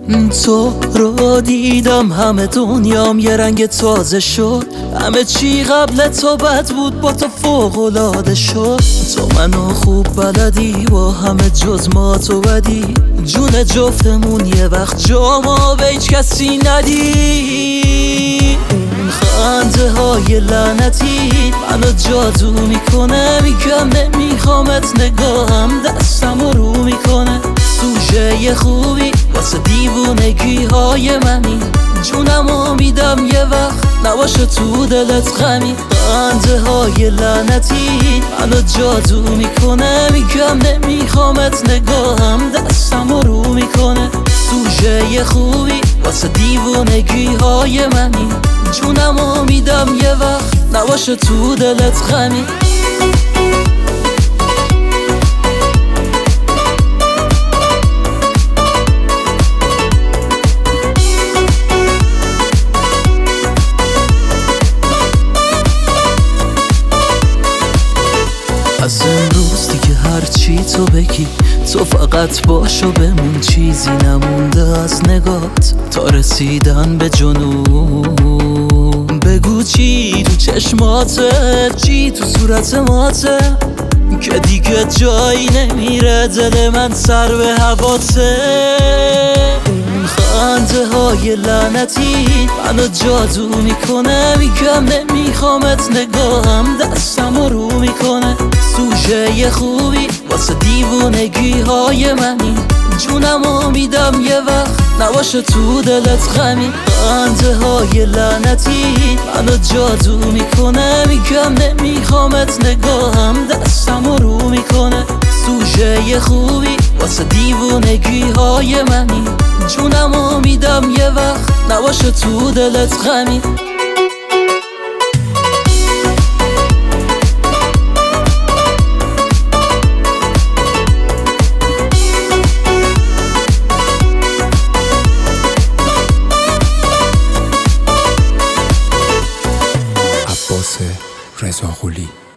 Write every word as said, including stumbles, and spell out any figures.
تو رو دیدم همه دنیام یه رنگ تازه شد، همه چی قبل تو بد بود با تو فوق‌العاده شد. تو منو خوب بلدی با همه جز ما تو بدی، جون جفتمون یه وقت جاما به هیچ کسی ندی. اون خنده های لعنتی منو جادو میکنه، میگم نمیخوامت نگاهم دستم رو میکنه. سوژه خوبی واسه دیوونگی های منی، جونمو میدم یه وقت نباشه تو دلت غمی. خنده های لعنتی منو جادو میکنه، میگم نمیخوامت نگاهم دستم رو میکنه. سوژه خوبی واسه دیوونگی های منی، جونمو میدم یه وقت نباشه تو دلت غمی. از امروز دیگه هرچی تو بگی تو فقط باش و بمون، چیزی نمونده از نگات تا رسیدن به جنون. بگو چی تو چشماته، چی تو صورت ماته، که دیگه جایی نمیره دل من سر به هواته. اون خنده های لعنتی منو جادو میکنه، میگم نمیخوامت نگاهم دستم رو میکنه. سوژه خوبی واسه دیوونگی های منی، جونمو میدم یه وقت نباشه تو دلت غمی. خنده های لعنتی منو جادو میکنه، میگم نمیخوامت نگاهم دستم رو میکنه. سوژه خوبی واسه دیوونگی های منی، جونمو میدم یه وقت نباشه تو دلت غمی. رضا قلی